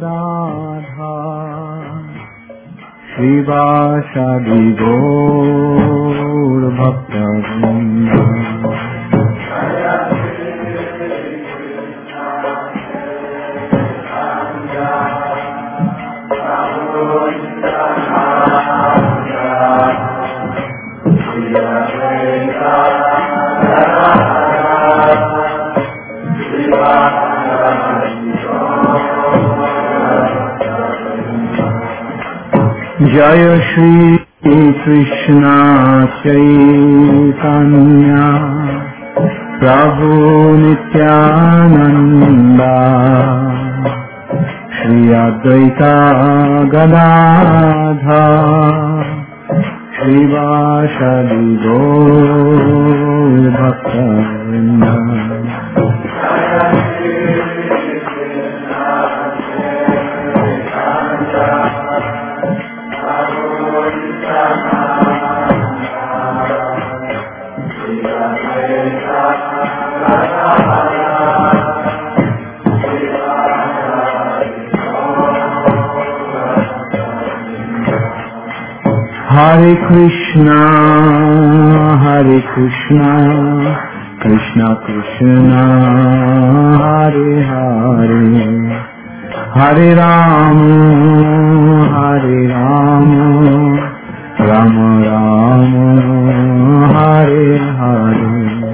राधा श्रीवासादि गौर भक्तवृंद। जय श्री कृष्ण चैतन्य प्रभु नित्यानंद श्री अद्वैत गदाधर श्रीवासादि गौर भक्तवृंद। हरे कृष्णा कृष्णा कृष्णा हरे हरे, हरे राम राम राम हरे हरे।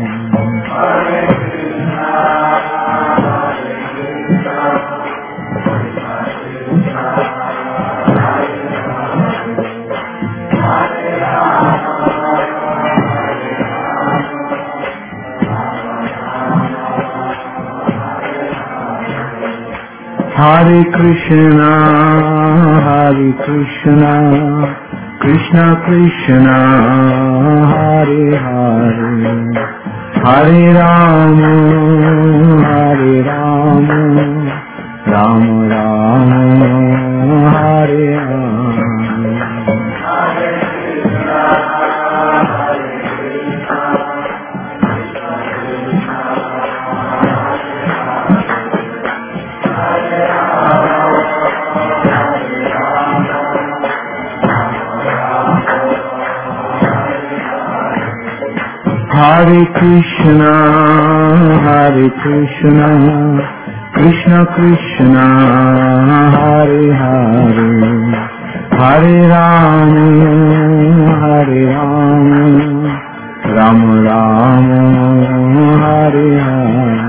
हरे कृष्णा कृष्णा कृष्णा हरे हरे, हरे राम राम राम हरे हरे। हरे कृष्णा कृष्णा कृष्णा हरे हरे, हरे राम राम राम हरे हरे।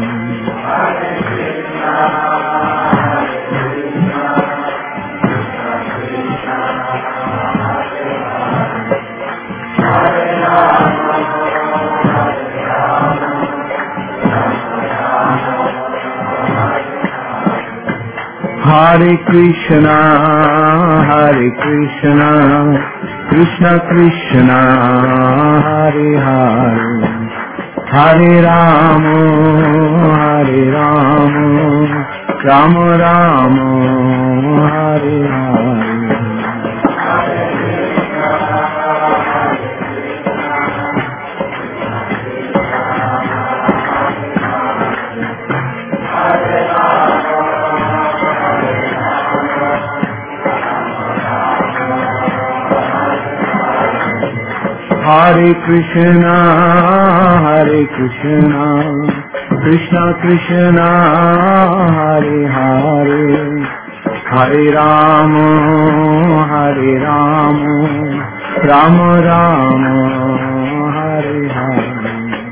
हरे कृष्णा कृष्णा कृष्णा हरे हरे, हरे राम राम राम हरे हरे। हरे कृष्णा कृष्णा कृष्णा हरे हरे, हरे राम राम राम हरे हरे।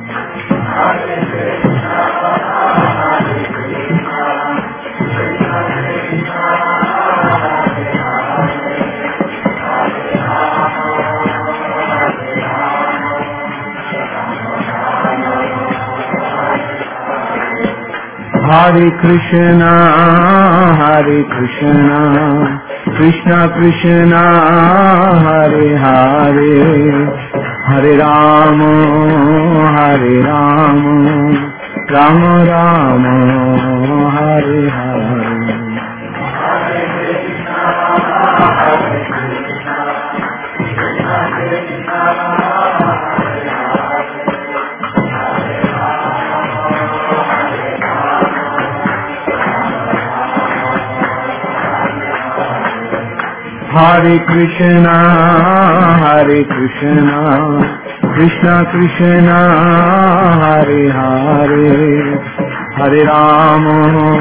हरे कृष्णा कृष्णा कृष्णा हरे हरे, हरे Ram Ram Ram Hare Hare. Hare Krishna, Krishna Krishna, Hare Hare, Hare Rama,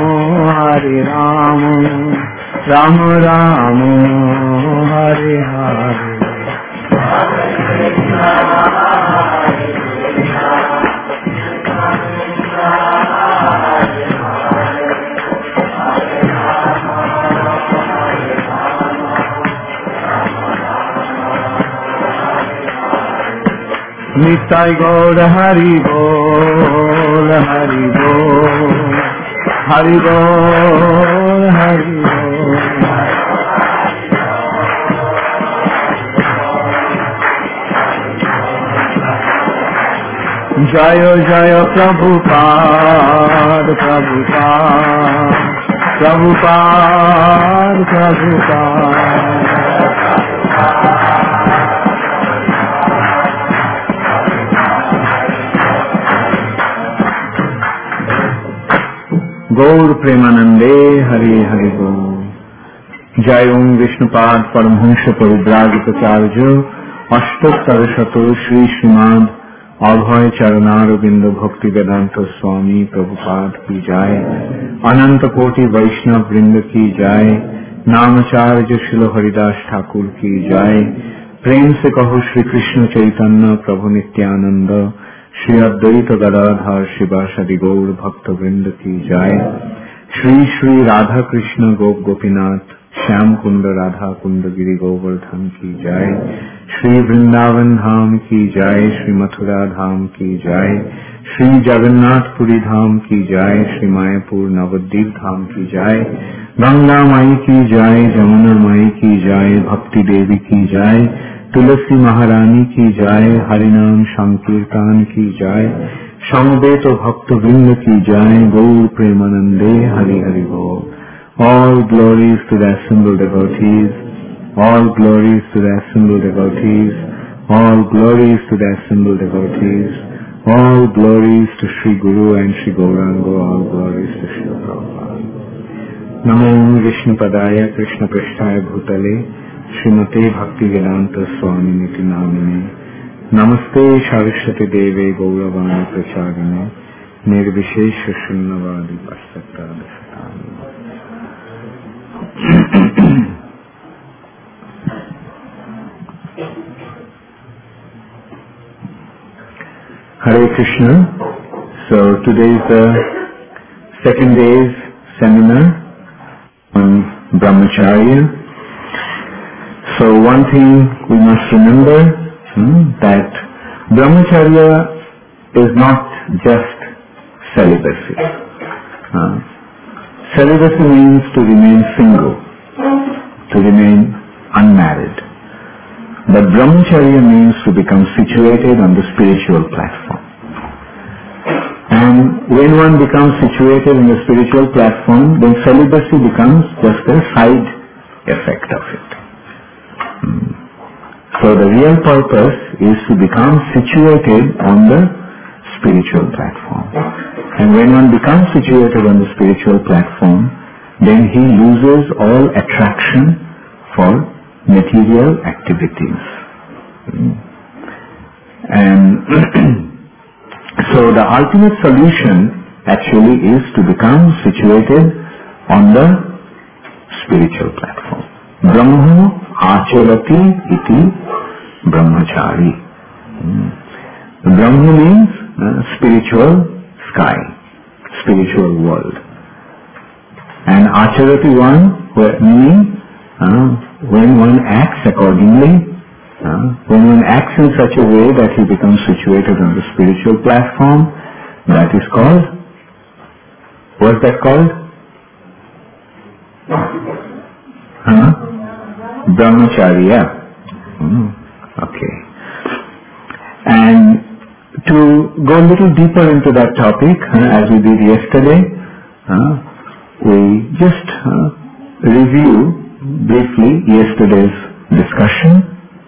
Rama Rama, Hare Hare. Nitai Gaur Hari Bol, Hari Bol, Hari Bol, Hari Bol. Jaya Jaya Prabhupada, Prabhupada, Prabhupada, Prabhupada. Gaur Premanande, Hari Hari Gaur. Jai Om Vishnupad Paramhansha Parivrajita Charjo Ashtottara Shato Shri Srimad Abhay Charanaravinda Bhakti Vedanta Swami Prabhupada Ki Jai, Ananta Koti Vaishnav Vrinda Ki Jai, Namacharya Shila Haridas Thakur Ki Jai, Prem Se Kaho Shri Krishna Chaitanya Prabhu Nityananda, Shri Advaita Gadadhar Shivasadi Gaur Bhakta Vrinda Ki Jai, Shri Shri Radha Krishna Gop Gopinath Shyam Kunda Radha Kunda Giri Govardhan Ki Jai, Shri Vrindavan Dham Ki Jai, Shri Mathura Dham Ki Jai, Shri Jagannath Puri Dham Ki Jai, Shri Mayapur Navadvip Dham Ki Jai, Ganga Mai Ki Jai, Jamuna Mai Ki Jai, Bhakti Devi Ki Jai, तुलसी महारानी की जय, हरिनाम संकीर्तन की जय, समवेत भक्त वृंद की जय, गौर प्रेमानंदे हरि हरि बोल. All glories to the assembled devotees, all glories to the assembled devotees, all glories to the assembled devotees, all glories to Sri Guru and Sri Gauranga, all glories to Sri Prabhupada. Namo Vishnu Padaya Krishna Prishtaya Bhutale Srimate Bhakti Vedanta Swami Niti Namine Namaste Saraswati Deve Gauravani Pracharine Nirvishesha Shunnavadi Pasatta Dasatani. Hare Krishna. So today is the second day's seminar on Brahmacharya. So one thing we must remember, that Brahmacharya is not just celibacy. Celibacy means to remain single, to remain unmarried. But Brahmacharya means to become situated on the spiritual platform. And when one becomes situated in the spiritual platform, then celibacy becomes just a side effect of it. So the real purpose is to become situated on the spiritual platform. And when one becomes situated on the spiritual platform, then he loses all attraction for material activities. And so the ultimate solution actually is to become situated on the spiritual platform. Brahma acharati iti brahmachari. Brahma means spiritual sky, spiritual world. And acharati one, meaning when one acts accordingly, when one acts in such a way that he becomes situated on the spiritual platform, that is called, what is that called? Brahmacharya. Okay. And to go a little deeper into that topic, as we did yesterday, we just review briefly yesterday's discussion.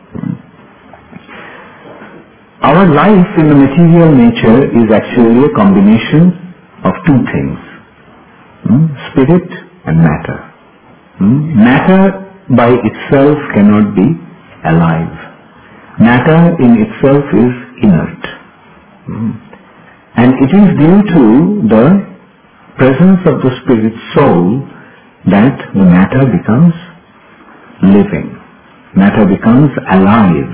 Our life in the material nature is actually a combination of two things, spirit and matter. Matter by itself cannot be alive. Matter in itself is inert. And it is due to the presence of the spirit soul that the matter becomes living. Matter becomes alive.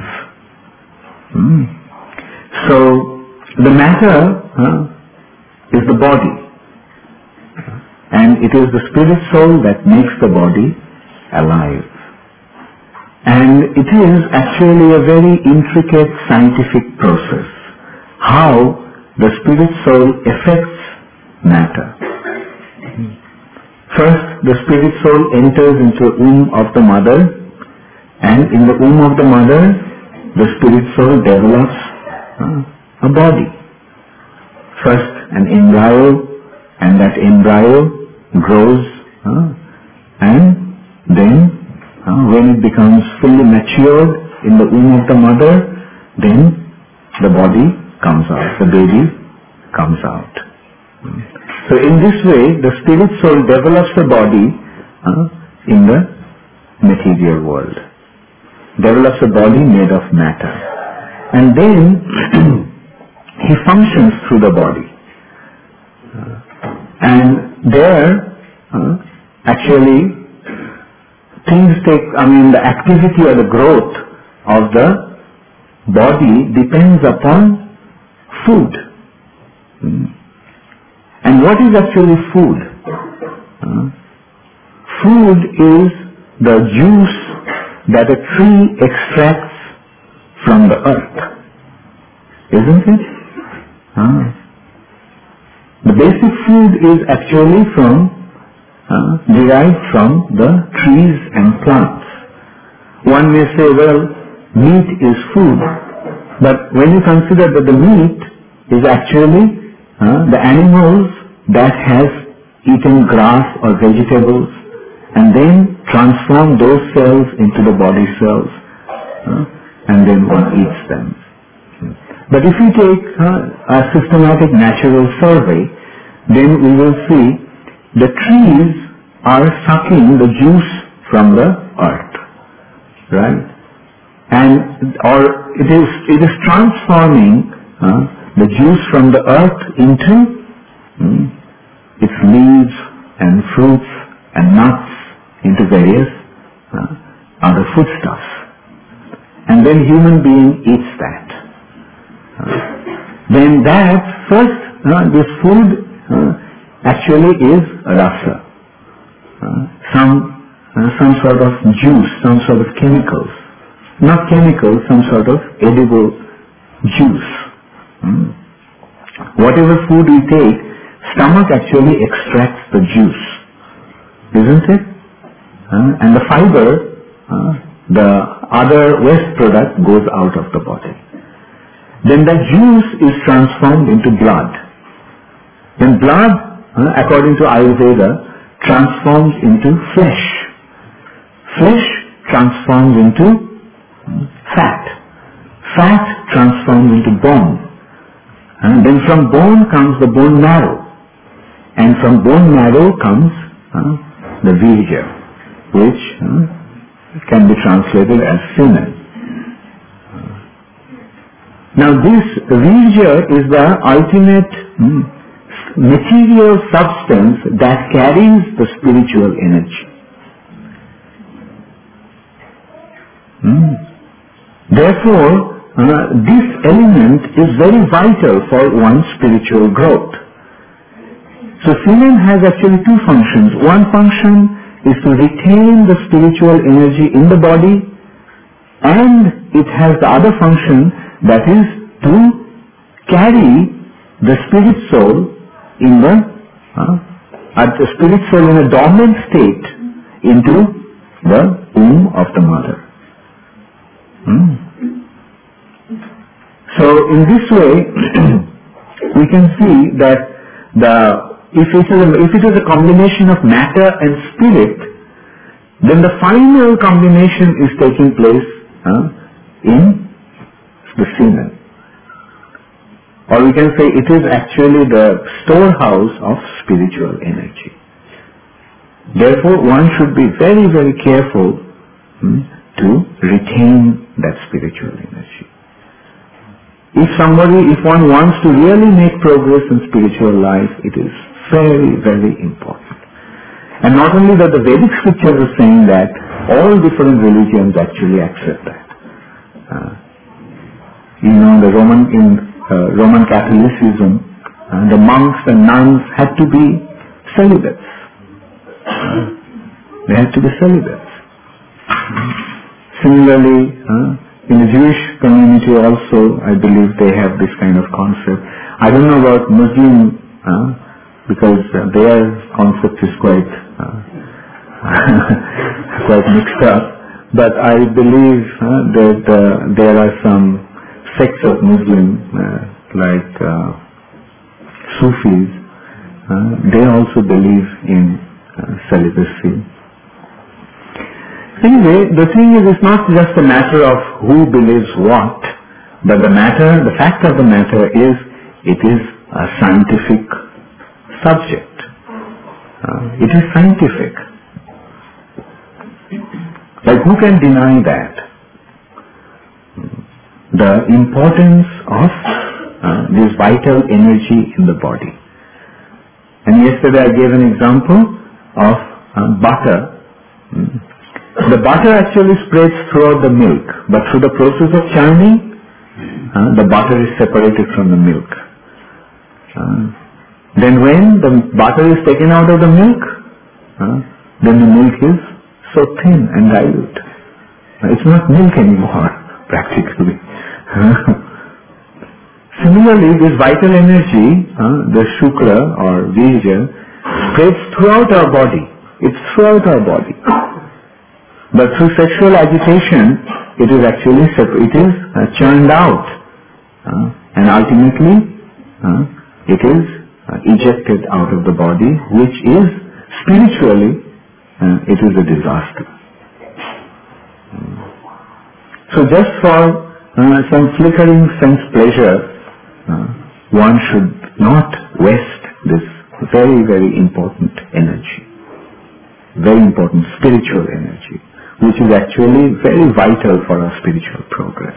So the matter is the body, and it is the spirit soul that makes the body alive. And it is actually a very intricate scientific process, how the spirit soul affects matter. First, the spirit soul enters into the womb of the mother, and in the womb of the mother, the spirit soul develops a body. First, an embryo, and that embryo grows, and then when it becomes fully matured in the womb of the mother, then the body comes out, the baby comes out. So in this way, the spirit soul develops a body in the material world, develops a body made of matter, and then he functions through the body. And there, actually, things take, the activity or the growth of the body depends upon food. And what is actually food? Food is the juice that a tree extracts from the earth. Isn't it? The basic food is actually derived from the trees and plants. One may say, well, meat is food, but when you consider that the meat is actually the animals that has eaten grass or vegetables and then transform those cells into the body cells, and then one eats them. But if we take a systematic natural survey, then we will see the trees are sucking the juice from the earth, right? And or it is transforming the juice from the earth into its leaves and fruits and nuts, into various other foodstuffs, and then human being eats that. Then that first this food actually is rasa, some sort of juice, some sort of chemicals, not chemicals, some sort of edible juice. Whatever food we take, stomach actually extracts the juice, isn't it? And the fiber, the other waste product, goes out of the body. Then the juice is transformed into blood. Then blood, according to Ayurveda, transforms into flesh. Flesh transforms into fat. Fat transforms into bone. And then from bone comes the bone marrow. And from bone marrow comes the virya, which can be translated as semen. Now this virya is the ultimate material substance that carries the spiritual energy. Therefore, this element is very vital for one's spiritual growth. So semen has actually two functions. One function is to retain the spiritual energy in the body, and it has the other function, that is to carry the spirit soul in the spirit soul in a dormant state into the womb of the mother. So in this way, we can see that if it is a combination of matter and spirit, then the final combination is taking place in the semen. Or we can say it is actually the storehouse of spiritual energy. Therefore, one should be very, very careful to retain that spiritual energy. If one wants to really make progress in spiritual life, it is very, very important. And not only that, the Vedic scriptures are saying that all different religions actually accept that. The Roman Catholicism, the monks and nuns had to be celibates. They had to be celibates. Similarly, in the Jewish community also, I believe they have this kind of concept. I don't know about Muslim, because their concept is quite quite mixed up. But I believe that there are some sects of Muslim, like Sufis, they also believe in celibacy. Anyway, the thing is, it's not just a matter of who believes what, but the fact of the matter is, it is a scientific subject. It is scientific. Like, who can deny that? The importance of this vital energy in the body. And yesterday I gave an example of butter. The butter actually spreads throughout the milk, but through the process of churning, the butter is separated from the milk. Then when the butter is taken out of the milk, then the milk is so thin and dilute. It's not milk anymore, practically. Similarly, this vital energy, the shukra or virya, spreads throughout our body. It's throughout our body. But through sexual agitation, it is actually churned out, and ultimately it is ejected out of the body, which is spiritually it is a disaster. So just for some flickering sense pleasure, one should not waste this very, very important energy, very important spiritual energy, which is actually very vital for our spiritual progress.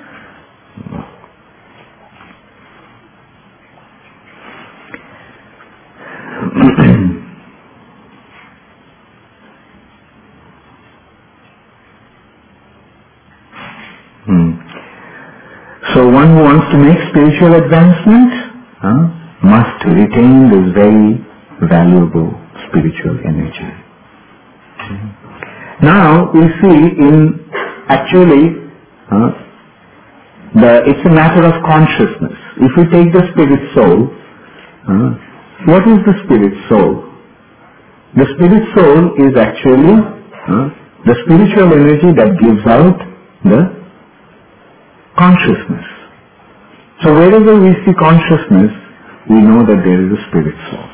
So one who wants to make spiritual advancement must retain this very valuable spiritual energy. Now we see it's a matter of consciousness. If we take the spirit soul, what is the spirit soul? The spirit soul is actually the spiritual energy that gives out the consciousness. So wherever we see consciousness, we know that there is a spirit soul.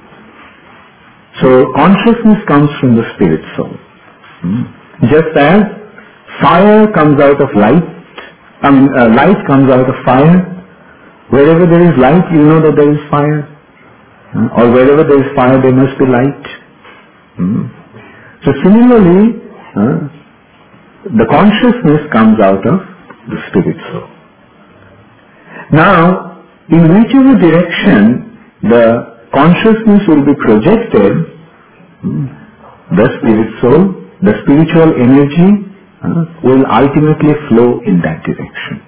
So consciousness comes from the spirit soul. Just as fire comes out of light, light comes out of fire. Wherever there is light, you know that there is fire. Or wherever there is fire, there must be light. So similarly, the consciousness comes out of the spirit soul. Now, in whichever direction the consciousness will be projected, the spirit soul, the spiritual energy will ultimately flow in that direction.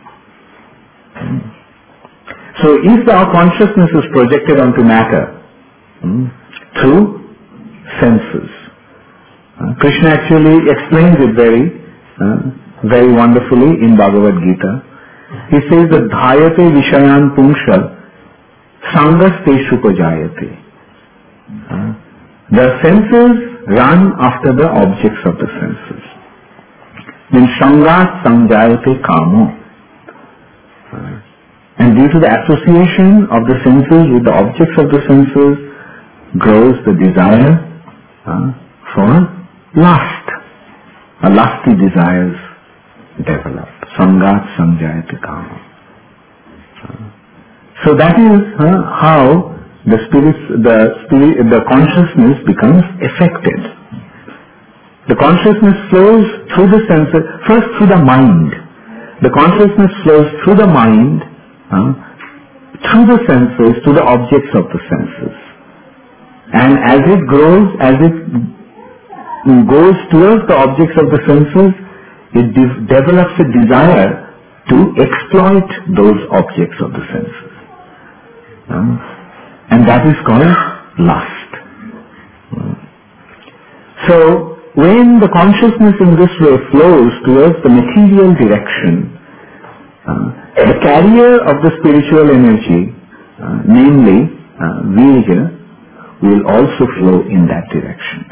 So if our consciousness is projected onto matter through senses, Krishna actually explains it very wonderfully in Bhagavad Gita. He says that dhayate vishayan pungsha sangasteshu pajayate. The senses run after the objects of the senses. Then sangat sanjayate kamo. And due to the association of the senses with the objects of the senses grows the desire for lust. Lusty desires develop. Sangat sanjayate kama. So that is how the consciousness becomes affected. The consciousness flows through the senses, first through the mind. The consciousness flows through the mind, through the senses, to the objects of the senses. And as it grows, as it goes towards the objects of the senses, it develops a desire to exploit those objects of the senses. And that is called lust. So, when the consciousness in this way flows towards the material direction, the carrier of the spiritual energy, namely Virya, will also flow in that direction.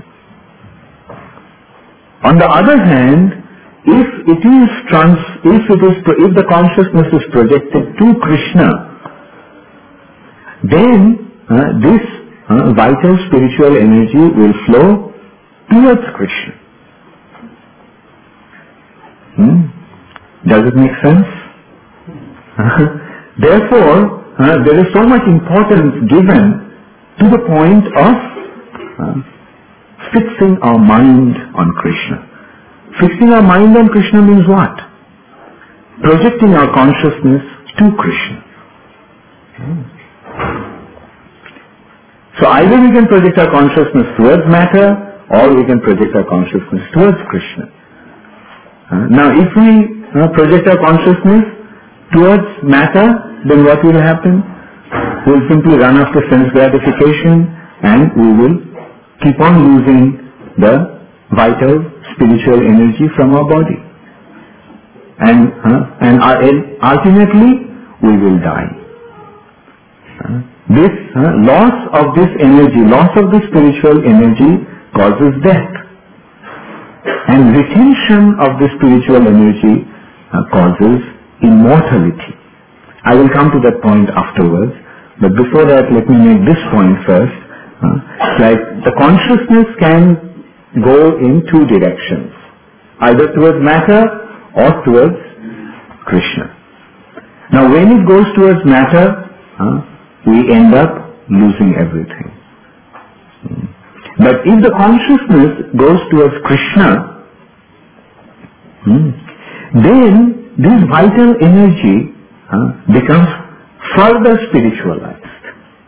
On the other hand, if the consciousness is projected to Krishna, then this vital spiritual energy will flow towards Krishna. Does it make sense? Therefore, there is so much importance given to the point of fixing our mind on Krishna. Fixing our mind on Krishna means what? Projecting our consciousness to Krishna. So either we can project our consciousness towards matter, or we can project our consciousness towards Krishna. Now if we project our consciousness towards matter, then what will happen? We will simply run after sense gratification, and we will keep on losing the vital spiritual energy from our body. And ultimately we will die. This loss of this energy, loss of the spiritual energy causes death. And retention of the spiritual energy causes immortality. I will come to that point afterwards, but before that let me make this point first. Like the consciousness can go in two directions, either towards matter or towards Krishna. Now when it goes towards matter, we end up losing everything. But if the consciousness goes towards Krishna, then this vital energy becomes further spiritualized.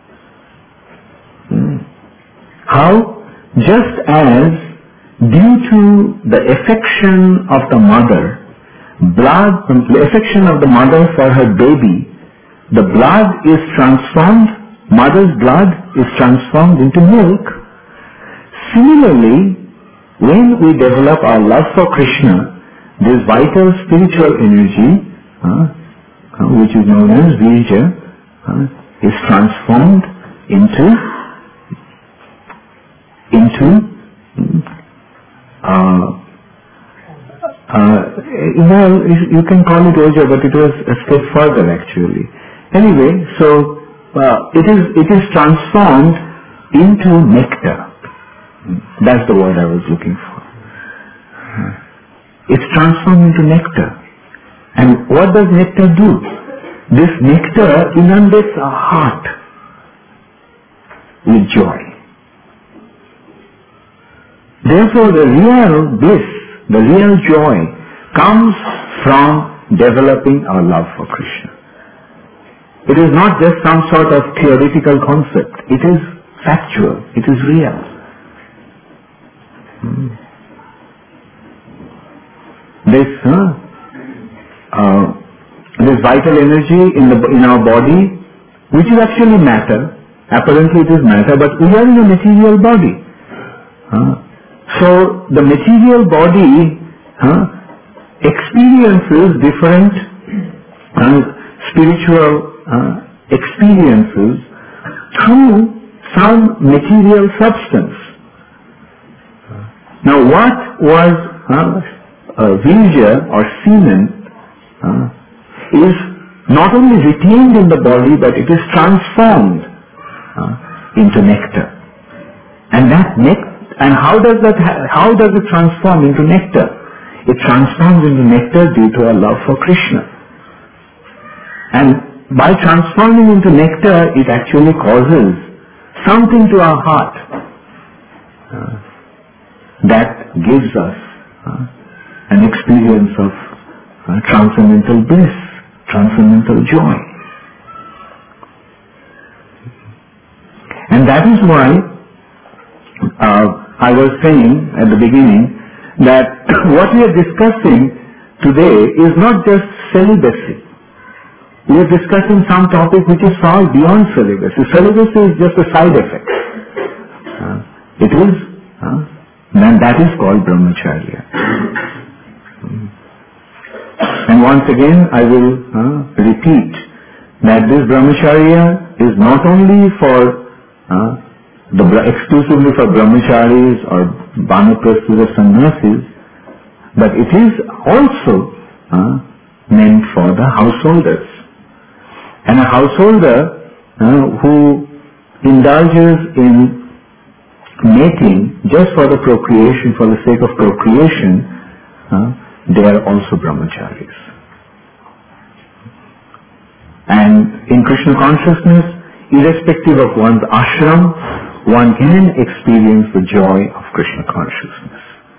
How? Just as due to the affection of the mother, the affection of the mother for her baby, the blood is transformed, mother's blood is transformed into milk. Similarly, when we develop our love for Krishna, this vital spiritual energy, which is known as Virya, is transformed into well, you can call it Oja, but it was a step further actually. Anyway, so it is transformed into nectar. That's the word I was looking for. It's transformed into nectar. And what does nectar do? This nectar inundates our heart with joy. Therefore, the real bliss, the real joy comes from developing our love for Krishna. It is not just some sort of theoretical concept. It is factual. It is real. This vital energy in our body, which is actually matter. Apparently it is matter, but we are in a material body. So the material body experiences different spiritual experiences through some material substance. Now what was Virya or semen is not only retained in the body, but it is transformed into nectar. And that nectar, and how does it transform into nectar? It transforms into nectar due to our love for Krishna. And by transforming into nectar, it actually causes something to our heart. that gives us an experience of transcendental bliss, transcendental joy. And that is why I was saying at the beginning that what we are discussing today is not just celibacy. We are discussing some topic which is far beyond celibacy. Celibacy is just a side effect. It is, and that is called brahmacharya. And once again I will repeat that this brahmacharya is not only for exclusively for brahmacharis or vanaprasthas or sannyasis, but it is also meant for the householders. And a householder who indulges in mating just for the procreation, for the sake of procreation, they are also brahmacharis. And in Krishna consciousness, irrespective of one's ashram, one can experience the joy of Krishna consciousness.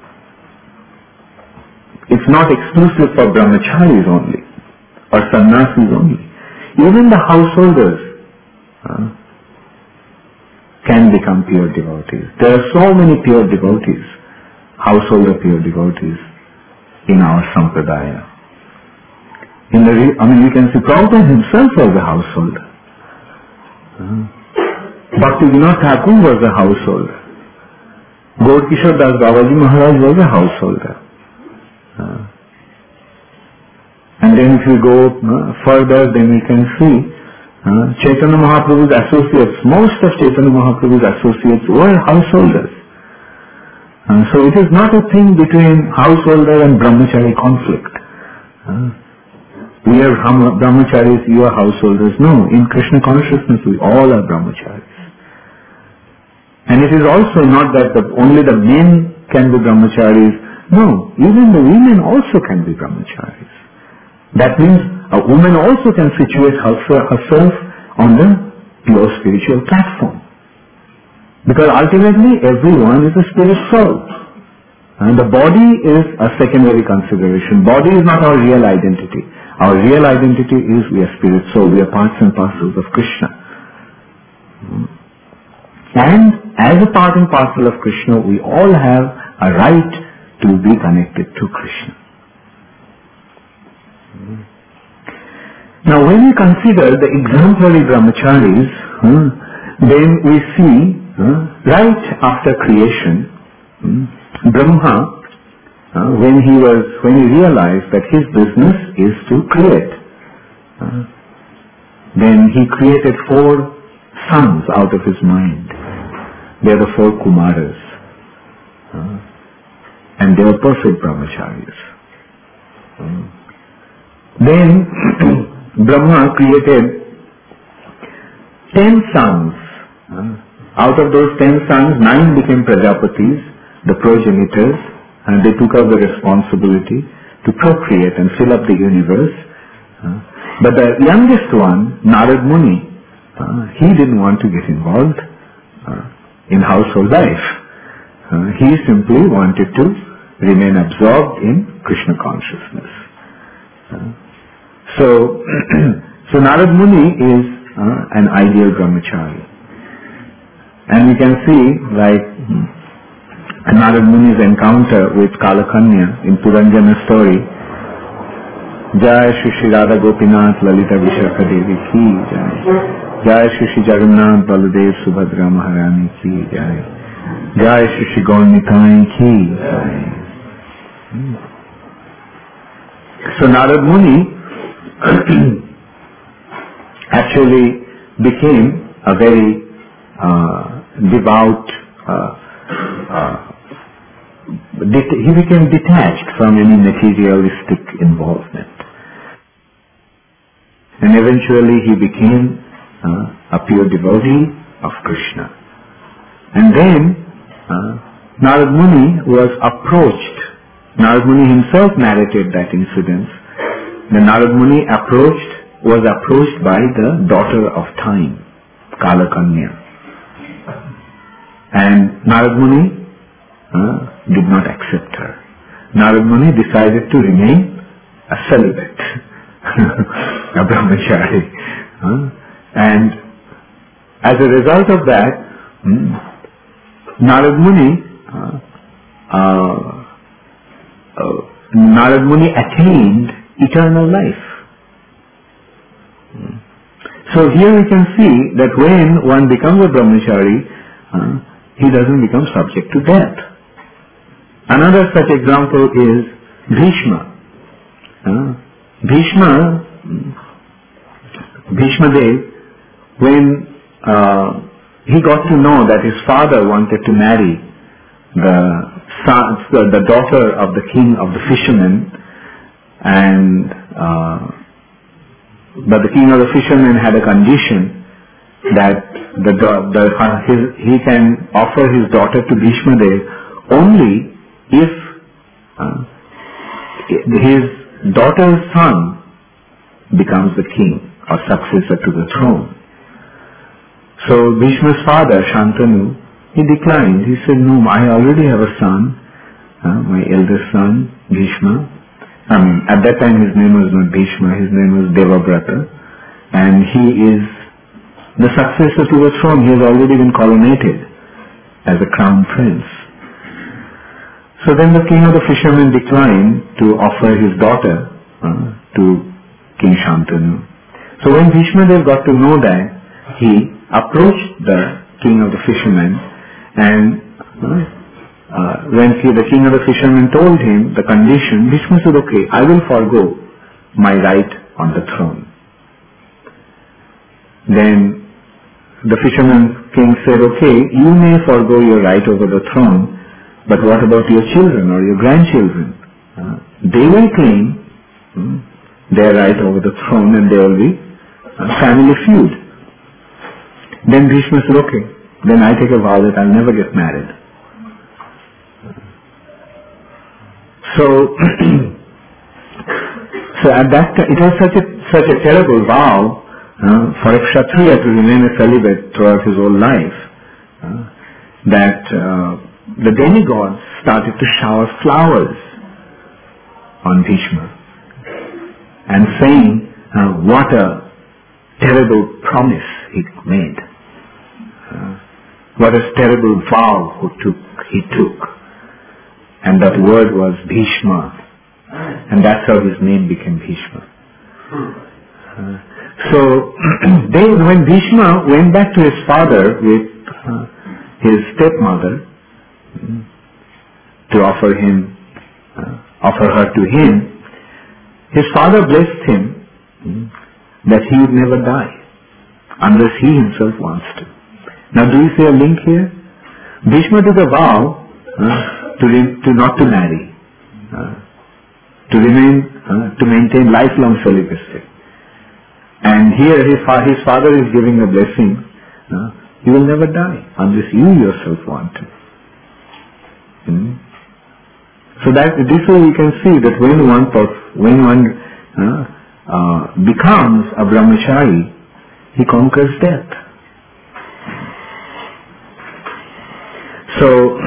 It's not exclusive for brahmacharis only, or sannyasis only. Even the householders can become pure devotees. There are so many pure devotees, householder pure devotees in our sampradaya. You can see Prabhupada himself was a householder. Bhaktivinoda Thakur was a householder. Gaur Kishore Das Babaji Maharaj was a householder. And then if you go further, then we can see Chaitanya Mahaprabhu's associates, most of Chaitanya Mahaprabhu's associates were householders. So it is not a thing between householder and brahmachari conflict. We are brahmacharis, you are householders. No, in Krishna consciousness we all are brahmacharis. And it is also not that only the men can be brahmacharis. No, even the women also can be brahmacharis. That means a woman also can situate herself on the pure spiritual platform. Because ultimately everyone is a spirit soul. And the body is a secondary consideration. Body is not our real identity. Our real identity is we are spirit soul. We are parts and parcels of Krishna. And as a part and parcel of Krishna, we all have a right to be connected to Krishna. Now when we consider the exemplary brahmacharis, then we see right after creation, Brahma, when he realized that his business is to create, then he created 4 sons out of his mind. They are the 4 Kumaras. And they are perfect brahmacharis. Then Brahma created 10 sons. Out of those 10 sons, 9 became Prajapatis, the progenitors, and they took up the responsibility to procreate and fill up the universe. But the youngest one, Narad Muni, he didn't want to get involved in household life. He simply wanted to remain absorbed in Krishna consciousness. So Narad Muni is an ideal brahmachari. And we can see Narad Muni's encounter with Kalakanya in Puranjana story. Jai Shri Shri Radha Gopinath Lalita Vishakha Devi ki Jai. Jai Shri Shri Jagannath Baladev Subhadra Maharani ki Jai. Jai Shri Shri Gaur Nitai ki Jai. So Narad Muni actually became a very devout, he became detached from any materialistic involvement. And eventually he became a pure devotee of Krishna. And then Narad Muni was approached. Narad Muni himself narrated that incident. The Narad Muni was approached by the daughter of time, Kalakanya. And Narad Muni did not accept her. Narad Muni decided to remain a celibate, a brahmachari. And as a result of that, Narad Muni attained eternal life. So here we can see that when one becomes a brahmachari, he doesn't become subject to death. Another such example is Bhishma. Bhishma Dev, when he got to know that his father wanted to marry the daughter of the king of the fishermen, and but the king of the fishermen had a condition that he can offer his daughter to Bhishma Dev only if his daughter's son becomes the king or successor to the throne. So Bhishma's father, Shantanu, he declined. He said, no, I already have a son, my eldest son, Bhishma. At that time his name was not Bhishma, his name was Devabrata, and he is the successor to the throne. He has already been coronated as a crown prince. So then the king of the fishermen declined to offer his daughter to King Shantanu. So when Bhishma Dev got to know that, he approached the king of the fishermen, and when the king of the fishermen told him the condition, Bhishma said, okay, I will forego my right on the throne. Then the fisherman king said, okay, you may forego your right over the throne, but what about your children or your grandchildren? They will claim their right over the throne, and there will be a family feud. Then Bhishma said, okay, then I take a vow that I'll never get married. So at that time, it was such a terrible vow for a Kshatriya to remain a celibate throughout his whole life that the demigods started to shower flowers on Bhishma and saying what a terrible promise he made, what a terrible vow he took. And that word was Bhishma, and that's how his name became Bhishma. So when Bhishma went back to his father with his stepmother to offer her to him, his father blessed him that he would never die unless he himself wants to. Now do you see a link here? Bhishma took a vow to not to marry, to maintain lifelong celibacy. And here his father is giving a blessing. You will never die unless you yourself want to. So that this way we can see that when one becomes a brahmachari, he conquers death. So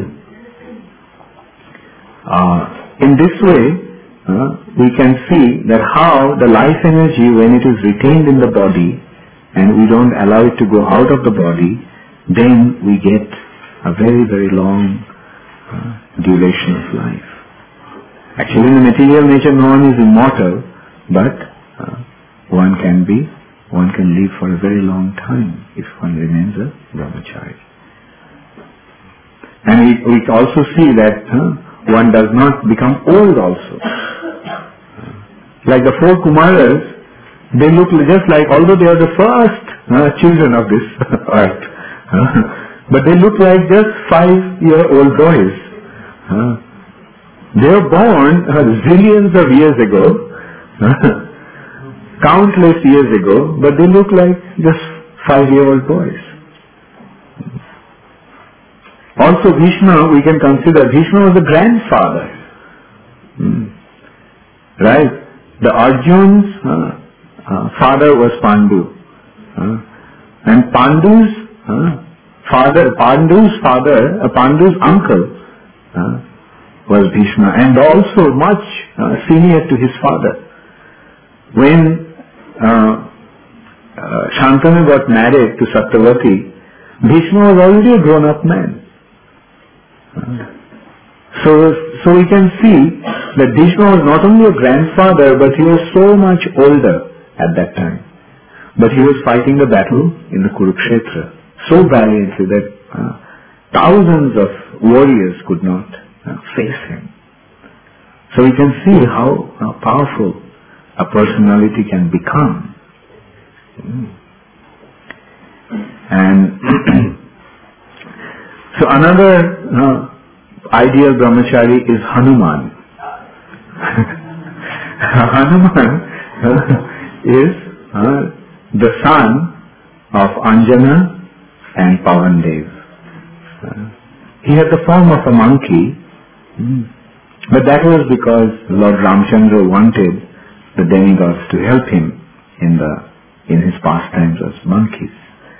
in this way, we can see that how the life energy, when it is retained in the body and we don't allow it to go out of the body, then we get a very, very long duration of life. Actually, in the material nature, no one is immortal, but one can live for a very long time if one remains a brahmachari. And we also see that one does not become old also. Like the four Kumaras, they look just like, although they are the first children of this earth, but they look like just 5-year-old boys. They were born zillions of years ago, countless years ago, but they look like just 5-year-old boys. Also Bhishma, we can consider, Bhishma was the grandfather. Right? The Arjun's father was Pandu. And Pandu's uncle was Bhishma, and also much senior to his father. When Shantanu got married to Satyavati, Bhishma was already a grown-up man. So we can see that Bhishma was not only a grandfather, but he was so much older at that time. But he was fighting the battle in the Kurukshetra so valiantly that thousands of warriors could not face him. So we can see how powerful a personality can become. And so another ideal brahmachari is Hanuman. Hanuman is the son of Anjana and Pavandev. He had the form of a monkey, but that was because Lord Ramchandra wanted the demigods to help him in his pastimes as monkeys.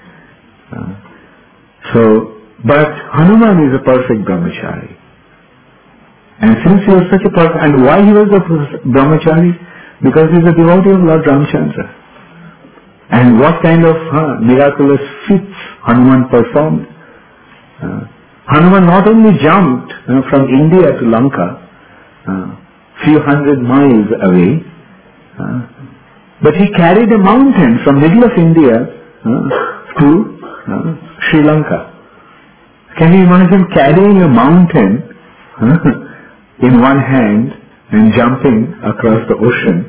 But Hanuman is a perfect brahmachari. And since he was such a perfect, and why he was a brahmachari? Because he is a devotee of Lord Ramchandra. And what kind of miraculous feats Hanuman performed? Hanuman not only jumped from India to Lanka, few hundred miles away, but he carried a mountain from middle of India to Sri Lanka. Can you imagine carrying a mountain in one hand and jumping across the ocean?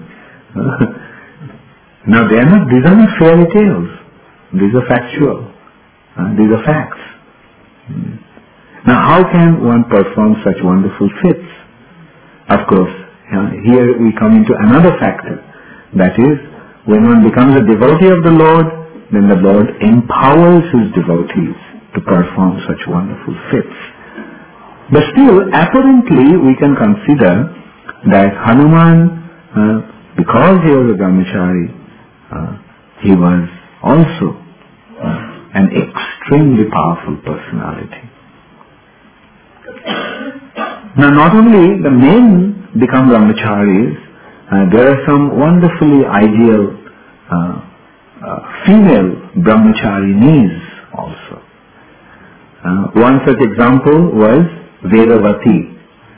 Now these are not fairy tales. These are factual. These are facts. Now how can one perform such wonderful feats? Of course, here we come into another factor. That is, when one becomes a devotee of the Lord, then the Lord empowers his devotees to perform such wonderful feats. But still, apparently, we can consider that Hanuman, because he was a brahmachari, he was also an extremely powerful personality. Now, not only the men become brahmacharis, there are some wonderfully ideal female brahmacharinis also. One such example was Vedavati.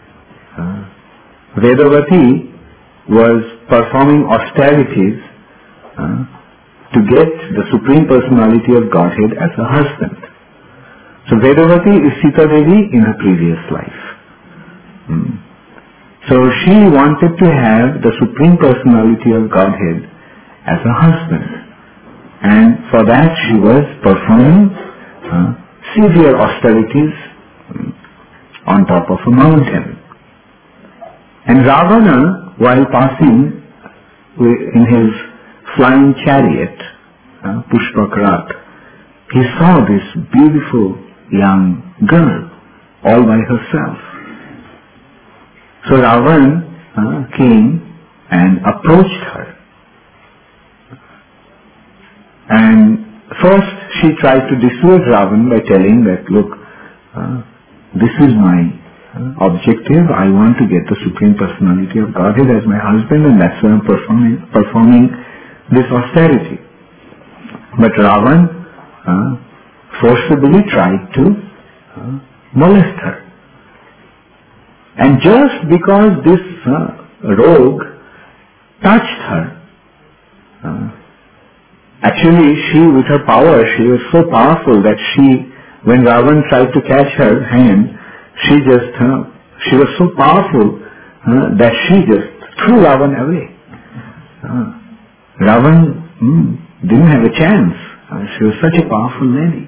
Vedavati was performing austerities to get the Supreme Personality of Godhead as a husband. So Vedavati is Sita Devi in her previous life. So she wanted to have the Supreme Personality of Godhead as a husband. And for that she was performing severe austerities on top of a mountain. And Ravana, while passing in his flying chariot, Pushpakarat, he saw this beautiful young girl all by herself. So Ravan came and approached her. And first she tried to dissuade Ravan by telling that, look, this is my objective. I want to get the Supreme Personality of Godhead as my husband, and that's why I'm performing this austerity. But Ravan forcibly tried to molest her. And just because this rogue touched her, actually she, with her power, she was so powerful that when Ravan tried to catch her hand, she was so powerful that she just threw Ravan away. Ravan didn't have a chance. She was such a powerful lady.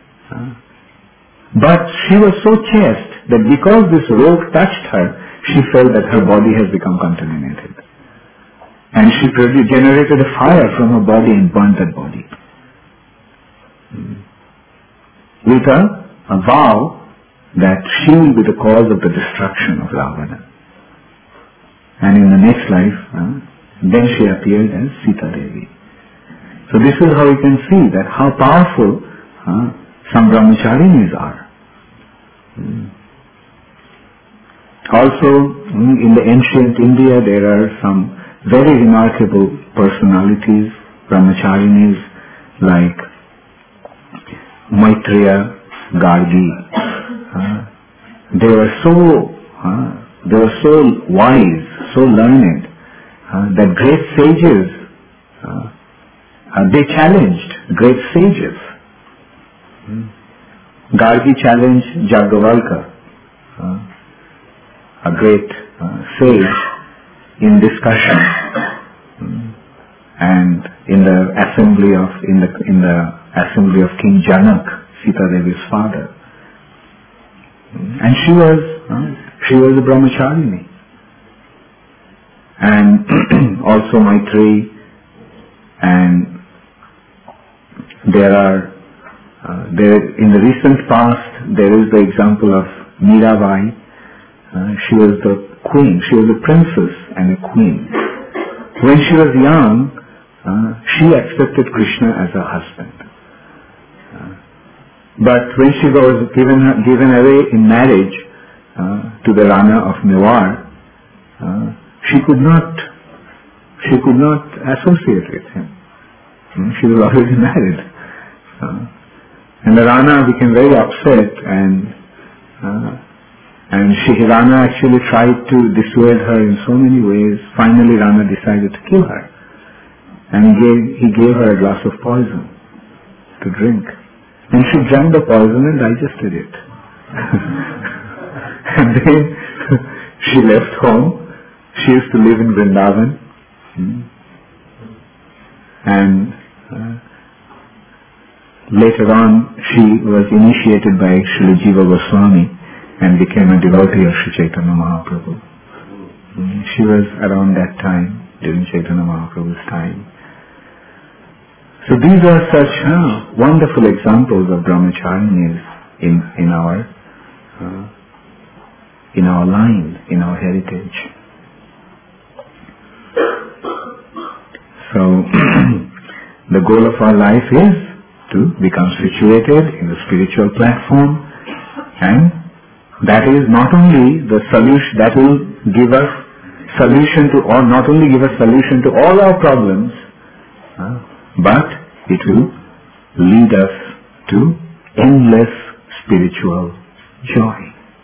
But she was so chaste that because this rogue touched her, she felt that her body has become contaminated. And she generated a fire from her body and burnt that body. With a vow that she will be the cause of the destruction of Ravana. And in the next life, then she appeared as Sita Devi. So this is how we can see that how powerful some brahmacharinis are. Also, in the ancient India, there are some very remarkable personalities, brahmacharinis, like Maitreya, Gargi. They were so wise, so learned, that great sages, they challenged great sages. Gargi challenged Jagavalka, a great sage, in discussion, and in the assembly of King Janak, Sita Devi's father. And she was a brahmacharini. And also Maitreyi, and there in the recent past there is the example of Mirabai. She was the queen, she was a princess and a queen. When she was young, she accepted Krishna as her husband. But when she was given away in marriage to the Rana of Mewar, she could not associate with him. She was already married. And the Rana became very upset, and Rana actually tried to dissuade her in so many ways. Finally, Rana decided to kill her, and he gave her a glass of poison to drink. And she drank the poison and digested it. And then she left home. She used to live in Vrindavan. And later on, she was initiated by Srila Jiva Goswami and became a devotee of Sri Chaitanya Mahaprabhu. She was around that time, during Chaitanya Mahaprabhu's time. So these are such wonderful examples of brahmacharinis in our line, in our heritage. So the goal of our life is to become situated in the spiritual platform, and that is not only the solution that will give us solution to, or not only give us solution to all our problems, but it will lead us to endless spiritual joy.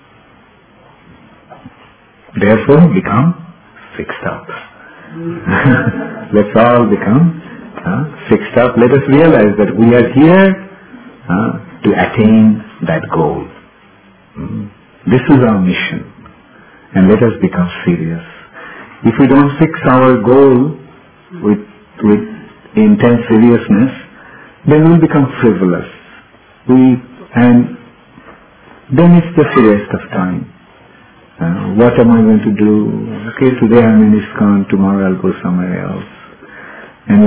Therefore, become fixed up. Let's all become fixed up. Let us realize that we are here to attain that goal. This is our mission, and let us become serious. If we don't fix our goal with intense seriousness, then we'll become frivolous. And then it's just a waste of time. What am I going to do? Okay, today I'm in ISKCON, tomorrow I'll go somewhere else. And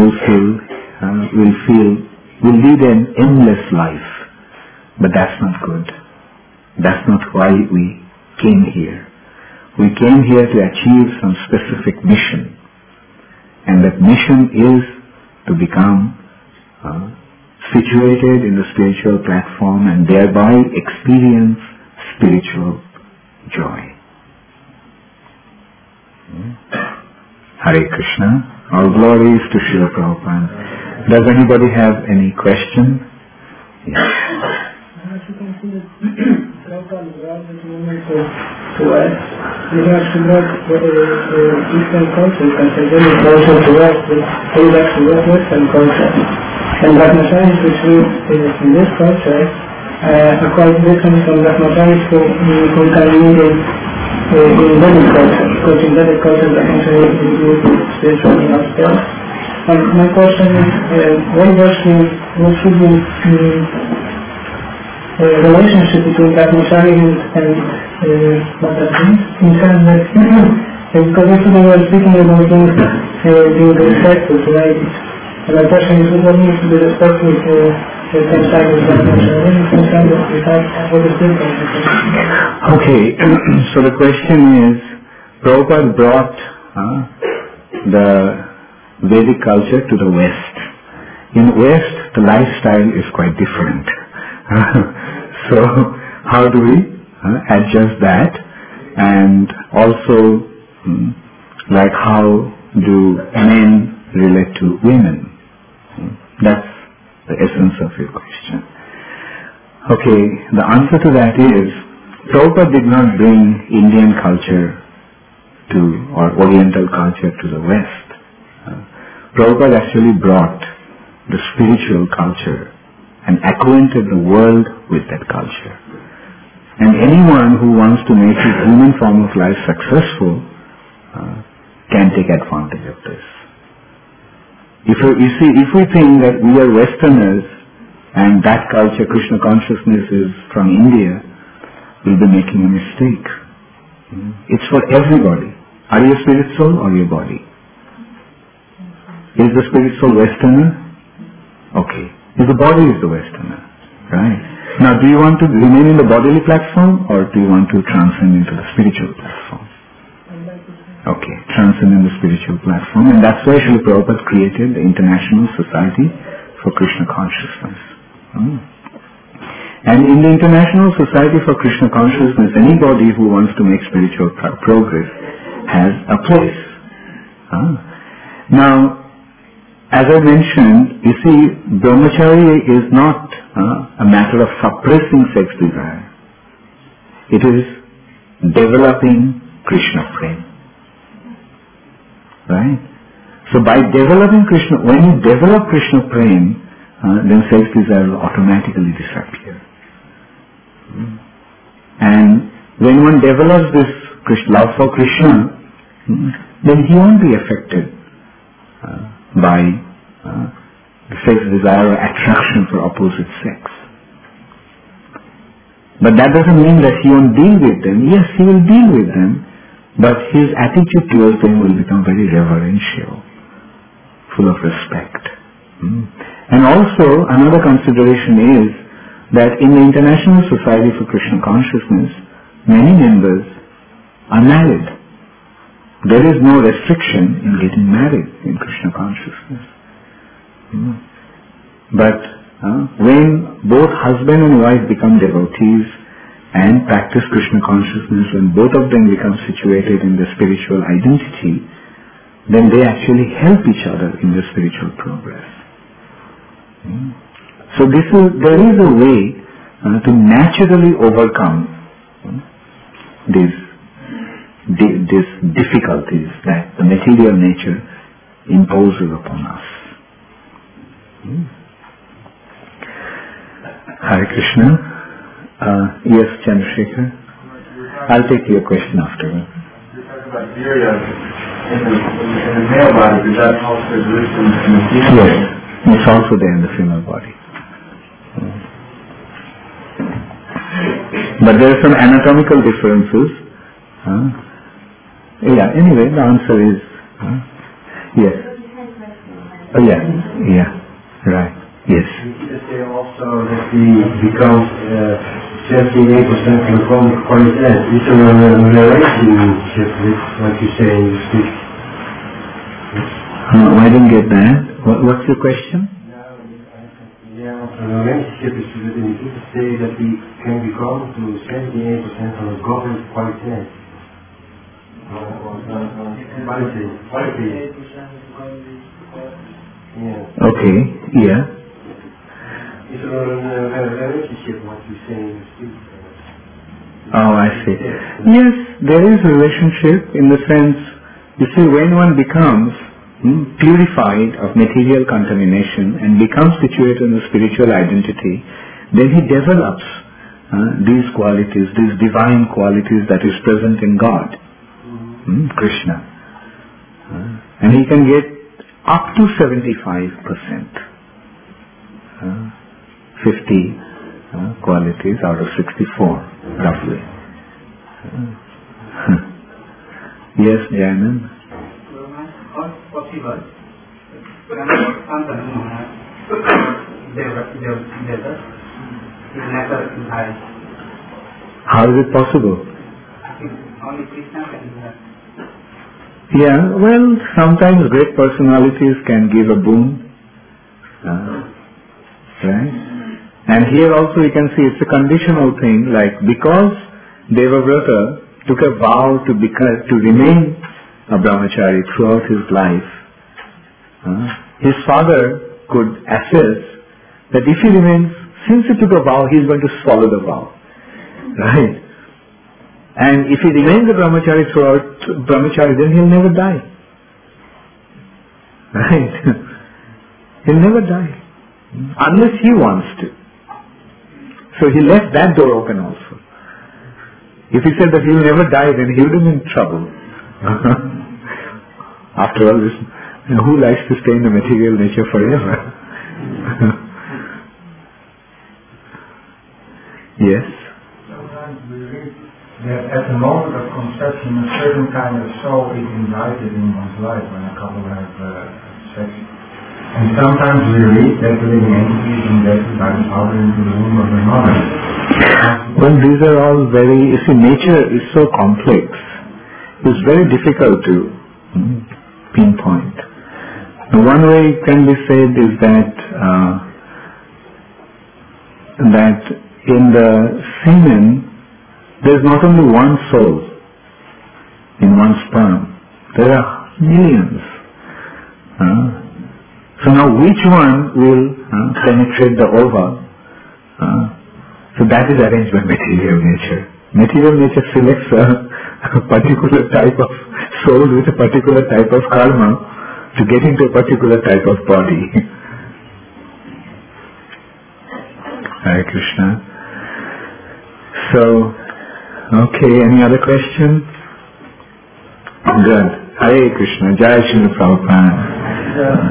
we'll lead an endless life. But that's not good. That's not why we came here. We came here to achieve some specific mission. And that mission is to become situated in the spiritual platform and thereby experience spiritual joy. Hare Krishna. All glories to Srila Prabhupada. Does anybody have any question? Yes. Prabhupada brought this movement to us. We have to work with Eastern culture, considering it also to us with things actually with Western culture. And Brahmacharis which live in this culture are quite different from Brahmacharis who can live in Vedic culture, because in Vedic culture Brahmacharis is spiritually upstairs. And my question is, what should be relationship between Brahmacharis and Brahmacharis, in terms that, because yesterday we were speaking about things being respectful, right? And my question is, what needs to be respectful to sometimes with Brahmacharis and sometimes without what is different? Okay, so the question is, Prabhupada brought the Vedic culture to the West. In West, the lifestyle is quite different. So how do we adjust that and also like how do men relate to women. That's the essence of your question. Okay, the answer to that is, Prabhupada did not bring Indian culture or Oriental culture to the West. Prabhupada actually brought the spiritual culture and acquainted the world with that culture. And anyone who wants to make his human form of life successful can take advantage of this. If we think that we are Westerners and that culture, Krishna consciousness, is from India, we'll be making a mistake. It's for everybody. Are you a spirit soul or your body? Is the spirit soul Westerner? Okay. Is the body is the Westerner? Right. Now, do you want to remain in the bodily platform or do you want to transcend into the spiritual platform? Okay, transcend in the spiritual platform, and that's why Srila Prabhupada created the International Society for Krishna Consciousness. And in the International Society for Krishna Consciousness, anybody who wants to make spiritual progress has a place. Now, as I mentioned, you see, brahmacharya is not a matter of suppressing sex desire. It is developing Krishna prema. Right? So by developing Krishna, when you develop Krishna prema, then sex desire will automatically disappear. And when one develops this love for Krishna, then he won't be affected by sex desire or attraction for opposite sex. But that doesn't mean that he won't deal with them. Yes, he will deal with them, but his attitude towards them will become very reverential, full of respect. And also, another consideration is that in the International Society for Krishna Consciousness, many members are married. There is no restriction in getting married in Krishna Consciousness. But when both husband and wife become devotees and practice Krishna consciousness, when both of them become situated in the spiritual identity, then they actually help each other in the spiritual progress. So there is a way to naturally overcome these difficulties that the material nature imposes upon us. Hare Krishna. Yes, Chandrasekhar. I'll take your question afterwards. You talked about virya in the male body, but that also exists in the female body. Yes, it's also there in the female body. But there are some anatomical differences. Anyway, the answer is yes. Oh yeah, right, yes. You say also that he becomes 78% of the quality. Is there a relationship with what you say in your speech? I didn't get that. What's your question? A relationship is within you to say that he can become to 78% of the government quality. Quality. Yeah. Okay, yeah. Is there a relationship what you say in your speech? Oh, I see. Yes, there is a relationship in the sense, you see, when one becomes purified of material contamination and becomes situated in the spiritual identity, then he develops these qualities, these divine qualities that is present in God, Krishna. And he can get up to 75%, 50 qualities out of 64, roughly. Yes, Jayanand? Possible How is it possible? Only Krishna can do that. Yeah, well, sometimes great personalities can give a boon, right? And here also you can see it's a conditional thing, like because Devavrata took a vow to remain a brahmachari throughout his life, his father could assess that if he remains, since he took a vow, he is going to swallow the vow. Right? And if he remains a brahmachari throughout brahmachari, then he'll never die. Right? He'll never die. Unless he wants to. So he left that door open also. If he said that he will never die, then he would have been in trouble. After all this, who likes to stay in the material nature forever? Yes? Sometimes we read that at the moment of conception a certain kind of soul is invited in one's life when a couple have sex. And sometimes we read that the living entity is injected by the father into the womb of the mother. Well, these are all very, you see, nature is so complex. It's very difficult to pinpoint. One way it can be said is that in the semen there is not only one soul in one sperm. There are millions. So now which one will penetrate the ova? So that is arranged by material nature. Material nature selects a particular type of soul with a particular type of karma to get into a particular type of body. Hare Krishna. So, okay, any other question? Good. Hare Krishna. Jai Shri Prabhupada.